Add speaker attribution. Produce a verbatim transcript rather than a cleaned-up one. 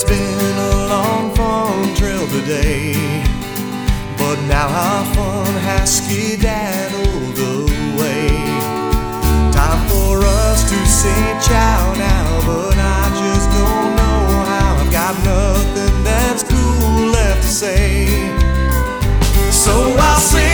Speaker 1: It's been a long, fun trail today, but now our fun has skedaddled away. Time for us to say ciao now, but I just don't know how. I've got nothing that's cool left to say, so I'll say